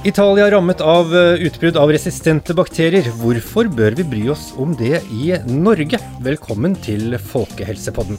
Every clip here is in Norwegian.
Italia rammet av utbrudd av resistente bakterier. Hvorfor bør vi bry oss om det i Norge? Velkommen til Folkehelsepodden.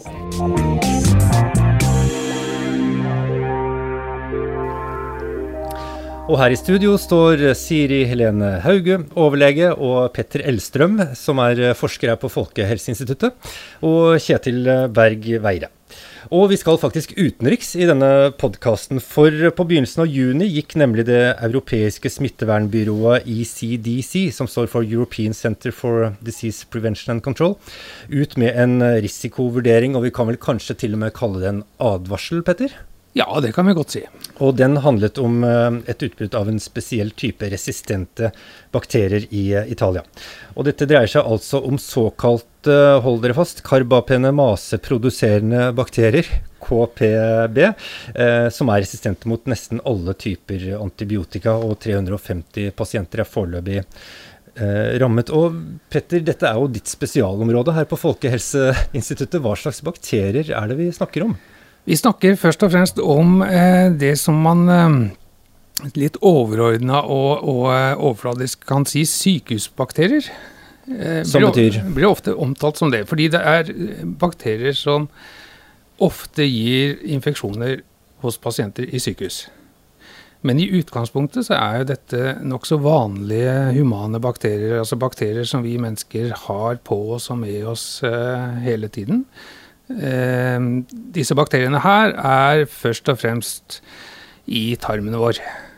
Og her i studio står Siri Helene Hauge, overlege, og Petter Elstrøm, som forsker her på Folkehelseinstituttet, og Kjetil Berg Veire. Og vi skal faktisk utenriks i denne podcasten, for på begynnelsen av juni gikk nemlig det europeiske smittevernbyrået ECDC, som står for European Center for Disease Prevention and Control, ut med en risikovurdering, og vi kan vel kanskje til og med kalle det en advarsel, Petter? Ja, det kan vi godt si. Og den handlet om et utbrudd av en spesiell type resistente bakterier i Italia. Og dette dreier seg altså om såkalt, hold dere fast, karbapenemaseproduserende bakterier, KPB, som resistente mot nesten alle typer antibiotika, og 350 pasienter foreløpig rammet. Og Petter, dette jo ditt spesialområde her på Folkehelseinstituttet. Hva slags bakterier det vi snakker om? Vi snakker først og fremst om det som man litt overordnet og overfladisk kan si sykehusbakterier. Som betyr? Blir ofte omtalt som det, fordi det bakterier som ofte gir infeksjoner hos pasienter i sykehus. Men i utgangspunktet så jo dette nok så vanlige humane bakterier, altså bakterier som vi mennesker har på oss og med oss hele tiden. Disse bakteriene her først og fremst i tarmene vår,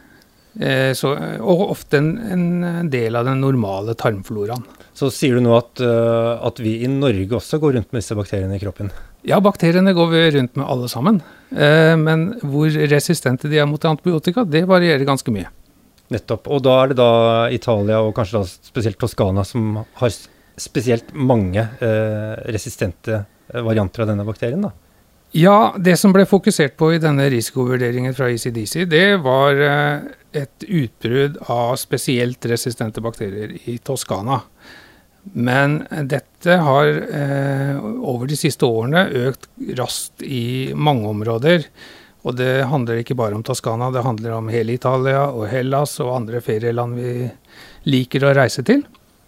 og ofte en del av den normale tarmfloraen. Så sier du nå at vi i Norge også går rundt med disse bakteriene i kroppen? Ja, bakteriene går vi rundt med alle sammen, men hvor resistente de mot antibiotika, det varierer ganske mye. Nettopp, og da det da Italia og kanskje da spesielt Toskana som har spesielt mange resistente varianter av denne bakterien da? Ja, det som ble fokusert på i denne risikovurderingen fra ECDC, det var et utbrudd av spesielt resistente bakterier i Toskana. Men dette har over de siste årene økt raskt i mange områder, og det handler ikke bare om Toskana, det handler om hele Italia og Hellas og andre ferieland vi liker å reise til.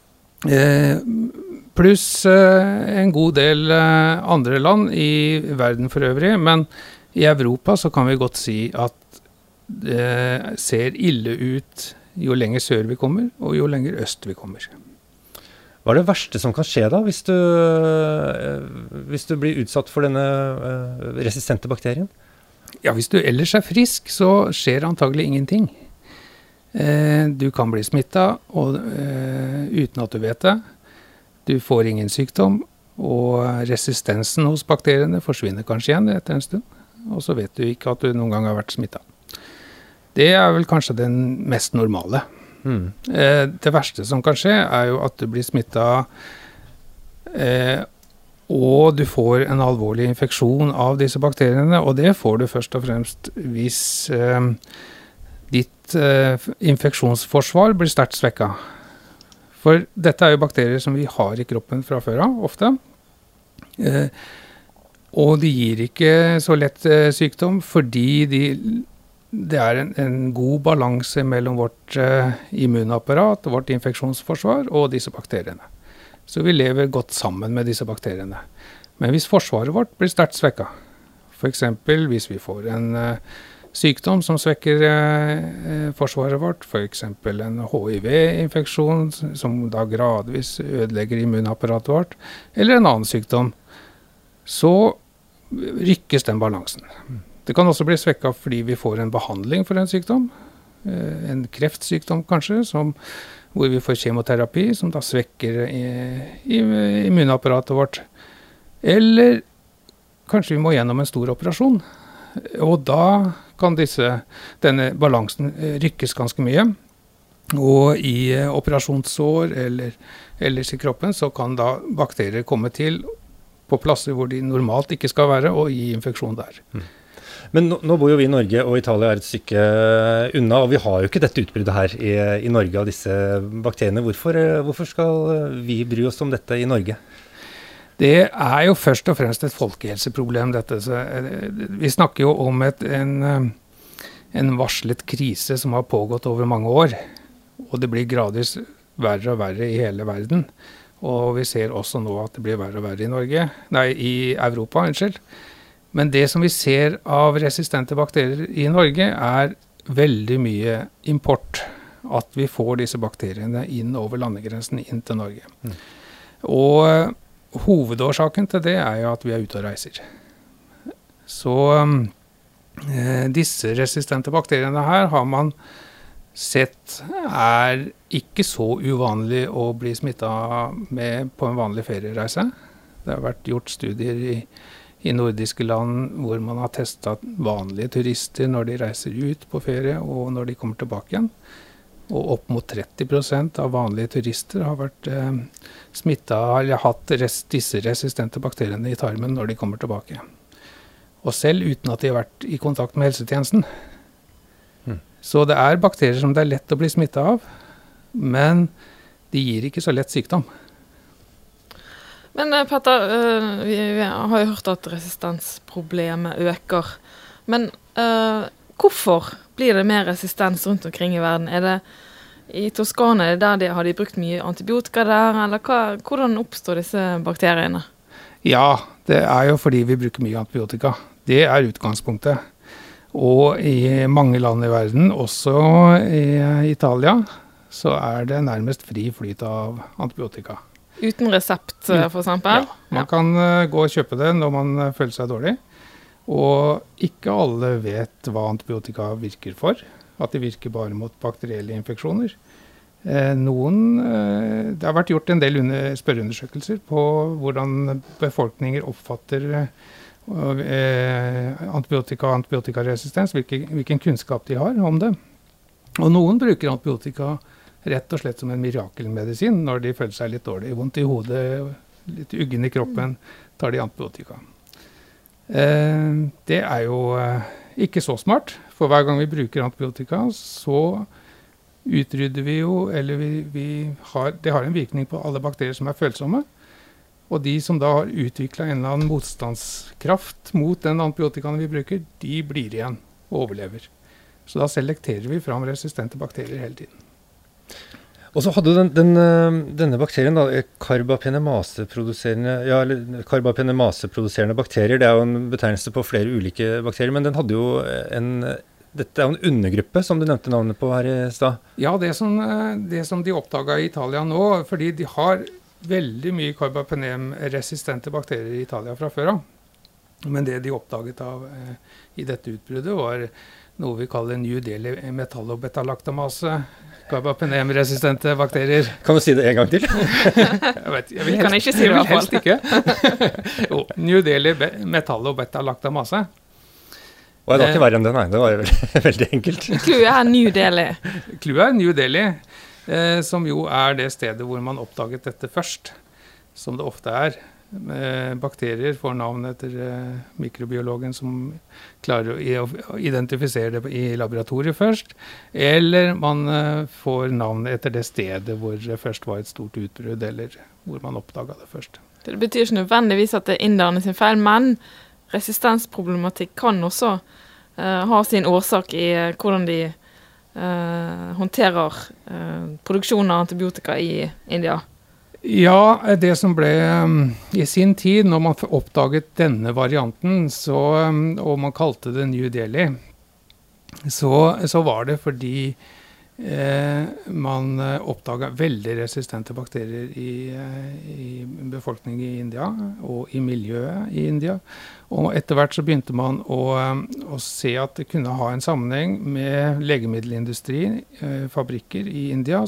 Pluss en god del andre land i verden for øvrig, men i Europa så kan vi godt si at det ser ille ut jo lenger sør vi kommer, og jo lenger øst vi kommer. Hva det verste som kan skje da, hvis du blir utsatt for denne resistente bakterien? Ja, hvis du ellers frisk, så skjer antagelig ingenting. Du kan bli smittet, og uten at du vet det. Du får ingen sykdom, og resistensen hos bakteriene forsvinner kanskje igjen etter en stund, og så vet du ikke at du noen gang har vært smittet. Det vel kanskje den mest normale. Det verste som kan skje jo at du blir smittet, og du får en alvorlig infeksjon av disse bakteriene, og det får du først og fremst hvis ditt infeksjonsforsvar blir sterkt svekket. For dette jo bakterier som vi har i kroppen fra før av, ofte. Og de gir ikke så lett sykdom, fordi det en god balanse mellom vårt immunapparat, vårt infeksjonsforsvar og disse bakteriene. Så vi lever godt sammen med disse bakteriene. Men hvis forsvaret vårt blir sterkt svekket, for eksempel hvis vi får en sykdom som svekker forsvaret vårt, for eksempel en HIV-infeksjon som da gradvis ødelegger immunapparatet vårt, eller en annen sykdom, så rykkes den balansen. Det kan også bli svekket fordi vi får en behandling for en sykdom, en kreftsykdom kanskje, hvor vi får kjemoterapi, som da svekker immunapparatet vårt. Eller kanskje vi må gjennom en stor operasjon, og da kan denne balansen rykkes ganske mye, og i operasjonssår eller ellers i kroppen så kan da bakterier komme til på plasser hvor de normalt ikke skal være, og gi infeksjon der. Men nå bor jo vi i Norge, og Italia et stykke unna, og vi har jo ikke dette utbruddet her i Norge av disse bakteriene. Hvorfor skal vi bry oss om dette i Norge? Det jo først og fremst et folkehelseproblem, dette. Så vi snakker jo om en varslet krise som har pågått over mange år. Og det blir gradvis verre og verre i hele verden. Og vi ser også nå at det blir verre og verre i Norge. Nei, i Europa, unnskyld. Men det som vi ser av resistente bakterier i Norge er veldig mye import. At vi får disse bakteriene inn over landegrensen inn til Norge. Og hovedårsaken til det er jo at vi er ute og reiser. Så disse resistente bakteriene her har man sett er ikke så uvanlig å bli smittet med på en vanlig feriereise. Det har vært gjort studier i nordiske land hvor man har testet vanlige turister når de reiser ut på ferie og når de kommer tilbake igjen. Og opp mot 30% av vanlige turister har vært smittet eller hatt disse resistente bakteriene i tarmen når de kommer tilbake. Og selv uten at de har vært i kontakt med helsetjenesten. Så det er bakterier som det er lett å bli smittet av, men de gir ikke så lett sykdom. Men Petter, vi har jo hørt at resistensproblemet øker. Men hvorfor blir det mer resistens rundt omkring i verden? Er det i Toskana, har de brukt mye antibiotika der, eller hvordan oppstår disse bakteriene? Ja, det er jo fordi vi bruker mye antibiotika. Det er utgangspunktet. Og i mange land i verden, også i Italia, så er det nærmest fri flyt av antibiotika. Uten resept, for eksempel? Ja, man kan gå og kjøpe det når man føler seg dårlig. Og ikke alle vet hva antibiotika virker for. At de virker bare mot bakterielle infeksjoner. Det har vært gjort en del spørreundersøkelser på hvordan befolkninger oppfatter antibiotika og antibiotikaresistens, hvilken kunnskap de har om det. Og noen bruker antibiotika rett og slett som en mirakelmedisin når de føler seg litt dårlig, vondt i hodet, litt uggen i kroppen, tar de antibiotika. Det er jo ikke så smart, for hver gang vi bruker antibiotika, så utrydder vi jo, eller det har en virkning på alle bakterier som er følsomme, og de som da har utviklet en eller annen motstandskraft mot den antibiotikaen vi bruker, de blir igjen og overlever. Så da selekterer vi fram resistente bakterier hele tiden. Og så hadde denne bakterien, karbapinemaseproduserende bakterier, det er jo en betegnelse på flere ulike bakterier, men den hadde jo dette er jo en undergruppe, som du nevnte navnet på her i stad. Ja, det som de oppdaget i Italia nå, fordi de har veldig mye karbapenem-resistente bakterier i Italia fra før av. Men det de oppdaget i dette utbruddet var noe vi kaller New Delhi metallobeta-laktamase, karbapenem-resistente bakterier. Kan du si det en gang til? Vi kan ikke si det i hvert fall. Helst ikke. Jo, New Delhi metallobeta-laktamase. Og det var ikke verre enn det, nei. Det var veldig enkelt. Clouet er New Delhi. Clouet er New Delhi, som jo er det stedet hvor man oppdaget dette først, som det ofte er. Bakterier får navn etter mikrobiologen som klarer å identifisere det i laboratoriet først, eller man får navn etter det stedet hvor det først var et stort utbrudd, eller hvor man oppdaget det først. Det betyr ikke nødvendigvis at det er inderne sin feil, men resistensproblematikk kan også ha sin årsak i hvordan de håndterer produksjon av antibiotika i India. Ja, det som ble i sin tid, når man oppdaget denne varianten, og man kalte det New Delhi, så var det fordi man oppdaget veldig resistente bakterier i befolkningen i India og i miljøet i India. Og etter hvert så begynte man å se at det kunne ha en sammenheng med legemiddelindustri, fabrikker i India,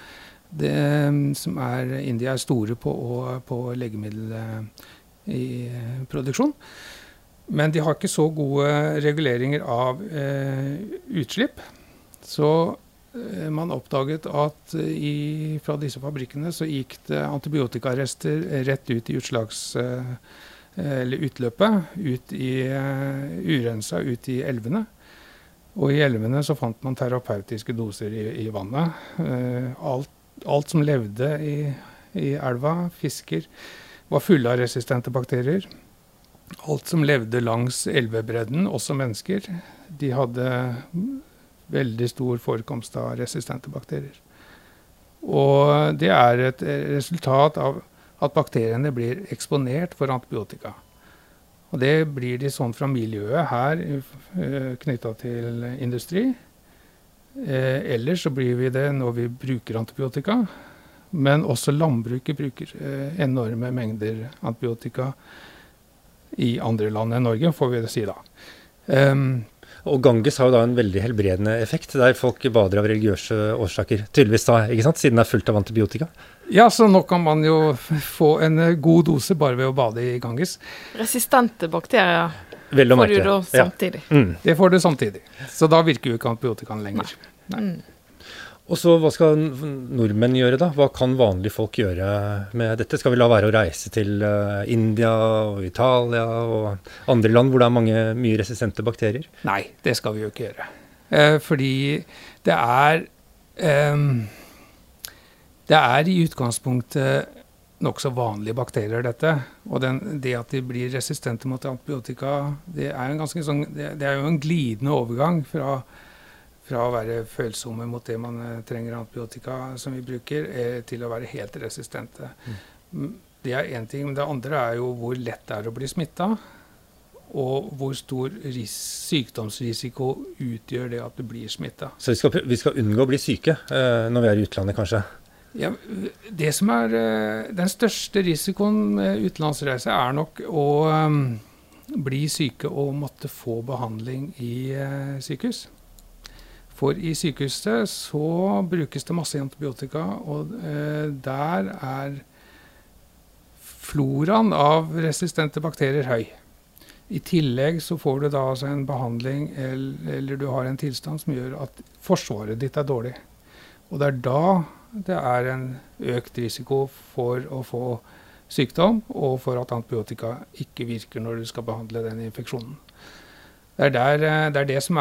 India er store på legemiddelproduksjon. Men de har ikke så gode reguleringer av utslipp. Så man oppdaget at fra disse fabrikkene så gikk det antibiotikarester rett ut i utløpet, urensa ut i elvene. Og i elvene så fant man terapeutiske doser i vannet. Alt som levde i elva, fisker, var fulle av resistente bakterier. Alt som levde langs elvebredden, også mennesker, de hadde veldig stor forekomst av resistente bakterier. Og det et resultat av at bakteriene blir eksponert for antibiotika. Og det blir de sånn fra miljøet her knyttet til industri. Ellers så blir vi det når vi bruker antibiotika, men også landbruket bruker enorme mengder antibiotika i andre land enn Norge, får vi det si da. Og Ganges har jo da en veldig helbredende effekt, der folk bader av religiøse årsaker, tydeligvis da, ikke sant, siden det fullt av antibiotika. Ja, så nå kan man jo få en god dose bare ved å bade i Ganges. Resistente bakterier får du da samtidig. Ja. Det får du samtidig. Så da virker jo ikke antibiotikaen lenger. Nei. Og så hva skal nordmenn gjøre da? Hva kan vanlige folk gjøre med dette? Skal vi la være å reise til India og Italia og andre land hvor det mye resistente bakterier? Nei, det skal vi jo ikke gjøre. Fordi det i utgangspunktet nok så vanlige bakterier dette. Og det at de blir resistente mot antibiotika, det er jo en glidende overgang fra å være følsomme mot det man trenger antibiotika som vi bruker, til å være helt resistente. Det en ting, men det andre jo hvor lett det å bli smittet, og hvor stor sykdomsrisiko utgjør det at du blir smittet. Så vi skal unngå å bli syke når vi i utlandet kanskje? Ja, det som den største risikoen med utenlandsreise nok å bli syke og måtte få behandling i sykehus. For i sykehuset så brukes det masse antibiotika, og der floraen av resistente bakterier høy. I tillegg så får du da altså en behandling, eller du har en tilstand som gjør at forsvaret ditt dårlig. Og det da det en økt risiko for å få sykdom, og for at antibiotika ikke virker når du skal behandle den infeksjonen. Det det som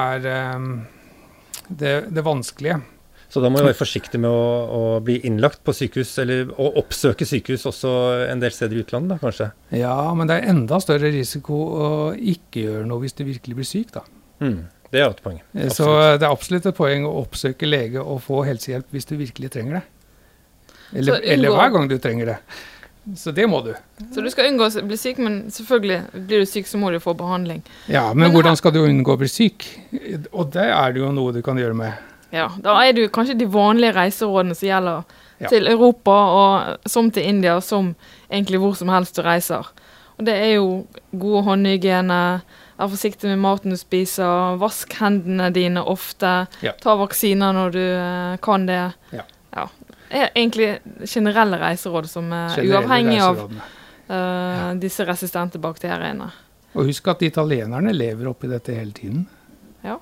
det vanskelige. Så da må vi være forsiktige med å bli innlagt på sykehus, eller å oppsøke sykehus også en del steder i utlandet da, kanskje? Ja, men det enda større risiko å ikke gjøre noe hvis du virkelig blir syk da. Det et poeng. Absolutt. Så det absolutt et poeng å oppsøke lege og få helsehjelp hvis du virkelig trenger det. Eller hver gang du trenger det. Så det må du. Så du skal unngå å bli syk, men selvfølgelig blir du syk så må du få behandling. Ja, men hvordan skal du unngå å bli syk? Og det det jo noe du kan gjøre med. Ja, da det jo kanskje de vanlige reiserådene som gjelder til Europa, og som til India, som egentlig hvor som helst du reiser. Og det jo gode håndhygiene, vær forsiktig med maten du spiser, vask hendene dine ofte, ta vaksiner når du kan det. Ja. Egentlig generelle reiseråd som uavhengig av disse resistente bakteriene. Og husk at italienerne lever oppi dette hele tiden. Ja.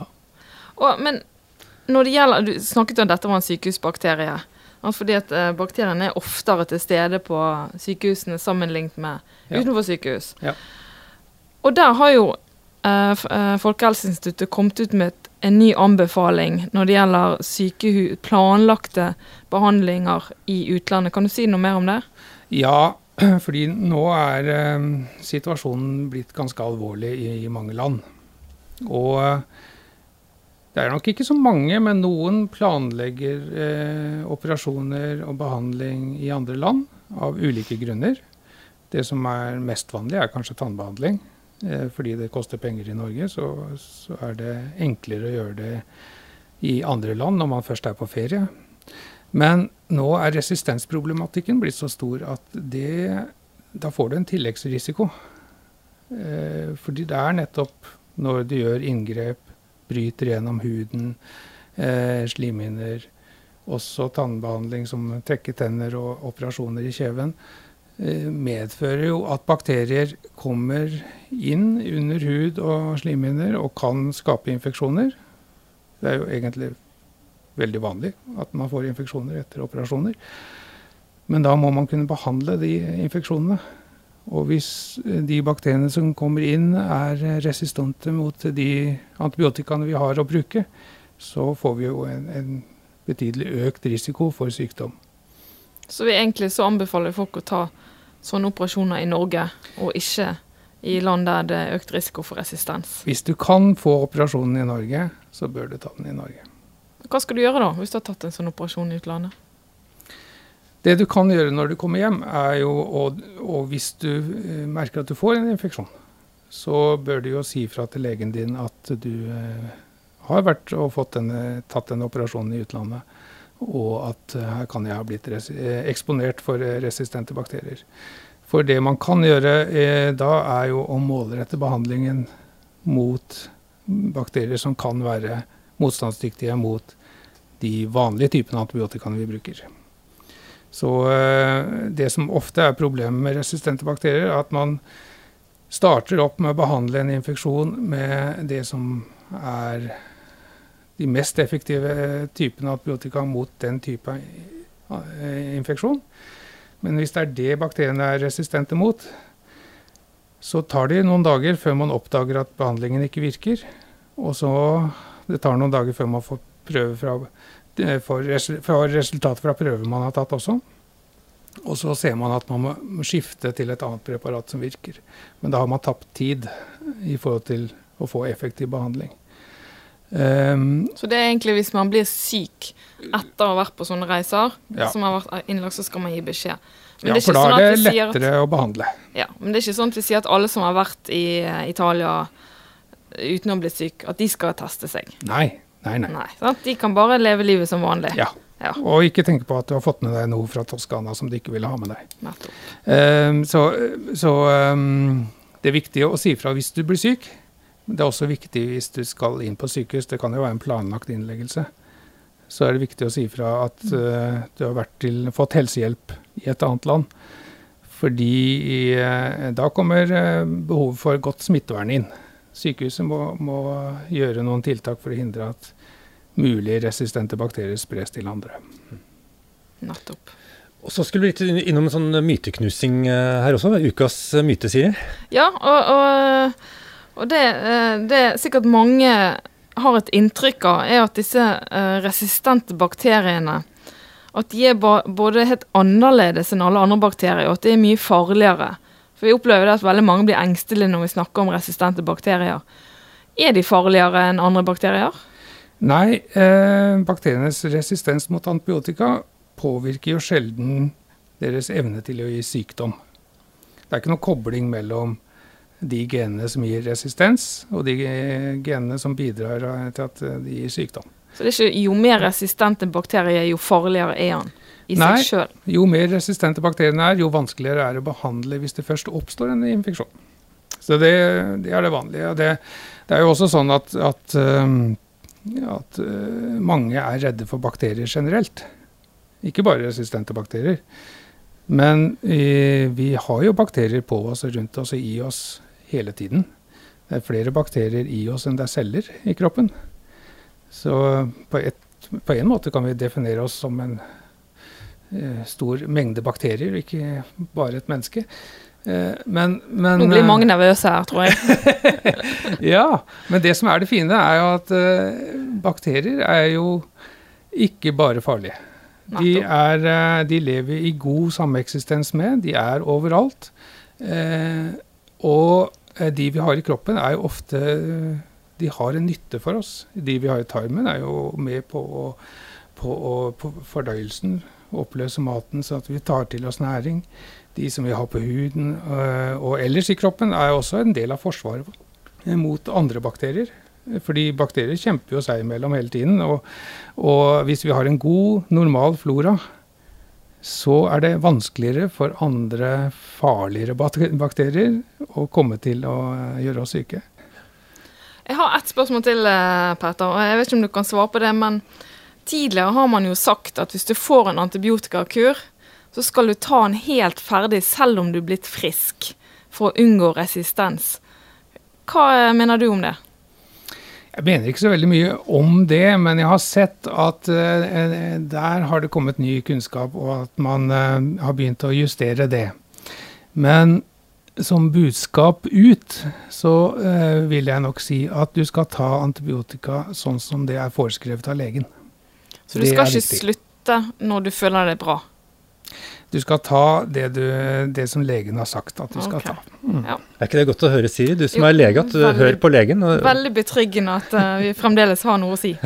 Men når det gjelder, du snakket om dette var en sykehusbakterie, fordi at bakteriene oftere til stede på sykehusene sammenlignet med utenfor sykehus. Ja. Og der har jo Folkehelseinstituttet kommet ut med en ny anbefaling når det gjelder planlagte behandlinger i utlandet. Kan du si noe mer om det? Ja, fordi nå situasjonen blitt ganske alvorlig i mange land. Og det nok ikke så mange, men noen planlegger operasjoner og behandling i andre land av ulike grunner. Det som mest vanlig kanskje tannbehandling. Fordi det koster penger i Norge, så det enklere å gjøre det i andre land når man først på ferie. Men nå resistensproblematikken blitt så stor at da får du en tilleggsrisiko. Fordi det nettopp når du gjør inngrep, bryter gjennom huden, slimhinner, også tannbehandling som trekker tenner og operasjoner i kjeven, medfører jo at bakterier kommer inn under hud og slimhinner og kan skape infeksjoner. Det jo egentlig veldig vanlig at man får infeksjoner etter operasjoner. Men da må man kunne behandle de infeksjonene. Og hvis de bakteriene som kommer inn resistente mot de antibiotikaene vi har å bruke, så får vi jo en betydelig økt risiko for sykdom. Så vi egentlig så anbefaler folk å ta sånne operasjoner i Norge, og ikke i land der det er økt risiko for resistens? Hvis du kan få operasjonen i Norge, så bør du ta den i Norge. Hva skal du gjøre da, hvis du har tatt en sånn operasjon i utlandet? Det du kan gjøre når du kommer hjem, er jo, og hvis du merker at du får en infeksjon, så bør du jo si fra til legen din at du har vært og tatt en operasjon i utlandet, og at her kan jeg ha blitt eksponert for resistente bakterier. For det man kan gjøre da er jo å målrette behandlingen mot bakterier som kan være motstandsdyktige mot de vanlige typene antibiotika vi bruker. Så det som ofte er problemet med resistente bakterier, er at man starter opp med å behandle en infeksjon med det som er de mest effektive typene antibiotika mot den type infeksjon. Men hvis det er det bakteriene er resistente mot, så tar det noen dager før man oppdager at behandlingen ikke virker. Og så det tar noen dager før man får resultat fra prøver man har tatt også. Og så ser man at man må skifte til et annet preparat som virker. Men da har man tapt tid i forhold til å få effektiv behandling. Så det er egentlig hvis man blir syk etter å ha vært på sånne reiser, som har vært innlagt, så skal man gi beskjed. Men for da er det lettere å behandle. Ja, men det er ikke sånn at vi sier at alle som har vært i Italia uten å bli syk, at de skal teste seg. Nei. Sant? De kan bare leve livet som vanlig. Ja. Og ikke tenke på at du har fått med deg noe fra Toskana som du ikke ville ha med deg. Så det er viktig å si fra hvis du blir syk. Det er også viktig hvis du skal inn på sykehus, det kan jo være en planlagt innleggelse. Så er det viktig å si fra at du har fått helsehjelp i et annet land. Fordi da kommer behovet for godt smittevern inn. Sykehuset må gjøre noen tiltak for å hindre at mulig resistente bakterier spres til andre. Nettopp. Og så skulle vi litt innom en sånn myteknusing her også, ukas myte, Siri. Ja, og det sikkert mange har et inntrykk av, er at disse resistente bakteriene, at de er både helt annerledes enn alle andre bakterier, og at det er mye farligere. For vi opplever det at veldig mange blir engstelige når vi snakker om resistente bakterier. Er de farligere enn andre bakterier? Nei, bakterienes resistens mot antibiotika påvirker jo sjelden deres evne til å gi sykdom. Det er ikke noe kobling mellom de genene som gir resistens, og de genene som bidrar til at de gir sykdom. Så det er ikke jo mer resistente bakterier, jo farligere er han i seg selv? Nei, jo mer resistente bakteriene jo vanskeligere er å behandle hvis det først oppstår en infeksjon. Så det er det vanlige. Det er jo også sånn at mange er redde for bakterier generelt. Ikke bare resistente bakterier. Men vi har jo bakterier på oss og rundt oss og i oss hele tiden. Det er flere bakterier i oss enn det er celler i kroppen. Så på en måte kan vi definere oss som en stor mengde bakterier, ikke bare et menneske. Men nå blir mange nervøse her, tror jeg. Ja, men det som er det fine er jo at bakterier er jo ikke bare farlige. De lever i god sameksistens med, de er overalt. Og de vi har i kroppen er jo ofte, de har en nytte for oss. De vi har i tarmen er jo med på fordøyelsen, oppløse maten så at vi tar til oss næring. De som vi har på huden og ellers i kroppen er også en del av forsvaret mot andre bakterier. Fordi bakterier kjemper jo seg imellom hele tiden, og hvis vi har en god, normal flora, så er det vanskeligere for andre farligere bakterier å komme til å gjøre oss syke. Jeg har et spørsmål til, Petter, og jeg vet ikke om du kan svare på det, men tidligere har man jo sagt at hvis du får en antibiotikakur, så skal du ta den helt ferdig selv om du er blitt frisk, for å unngå resistens. Hva mener du om det? Jeg mener ikke så veldig mye om det, men jeg har sett at der har det kommet ny kunnskap, og at man har begynt å justere det. Men som budskap ut, så vil jeg nok si at du skal ta antibiotika sånn som det er foreskrevet av legen. Så du skal ikke slutte når du føler det bra? Du skal ta det som legen har sagt at du skal ta. Ja. Er ikke det godt å høre, Siri? Du som er lege, at du hører på legen. Veldig betryggende at vi fremdeles har noe å si.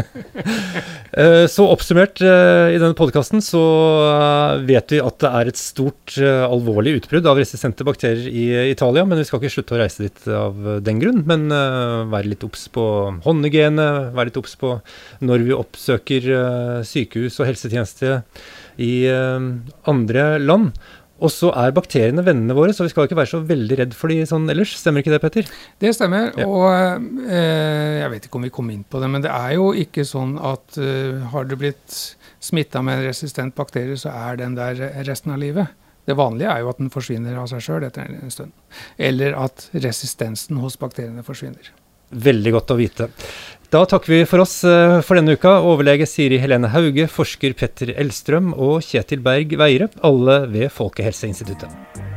Så oppsummert i denne podcasten så vet vi at det er et stort, alvorlig utbrudd av resistente bakterier i Italia, men vi skal ikke slutte å reise dit av den grunn, men være litt obs på håndhygiene, være litt obs på når vi oppsøker sykehus og helsetjeneste i andre land. Og så er bakteriene vennene våre, så vi skal ikke være så veldig redd for de sånn ellers. Stemmer ikke det, Petter? Det stemmer, Ja. og jeg vet ikke om vi kom inn på det, men det er jo ikke sånn at har du blitt smittet med en resistent bakterie, så er den der resten av livet. Det vanlige er jo at den forsvinner av seg selv etter en stund. Eller at resistensen hos bakteriene forsvinner. Veldig godt å vite. Da takker vi for oss for denne uka. Overlege Siri Helene Hauge, forsker Petter Elstrøm og Kjetil Berg Veire, alle ved Folkehelseinstituttet.